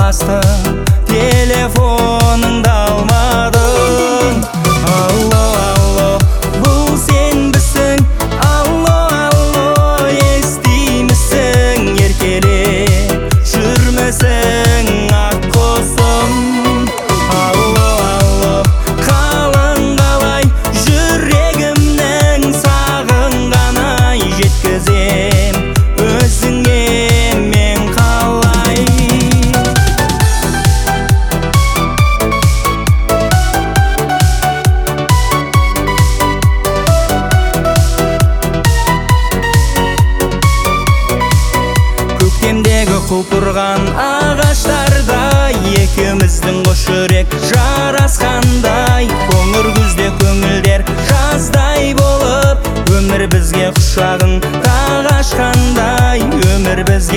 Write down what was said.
бастың, телефоныңды алмадың. Алло, алло, бұл сенбісің? Алло, алло, естимісің? Еркеле жүрмісің ақ құсым? Алло, алло, қалың қалай жүрегімнің сағынғанай жеткізем өзіңе мен қалай. Көктемдегі құлпырған ағаштардай екеуміздің қос жүрек жарасқандай, қоңыр күзде көңілдер жаздай болып, өмір бізге құшағын тағы ашқандай, өмір бізге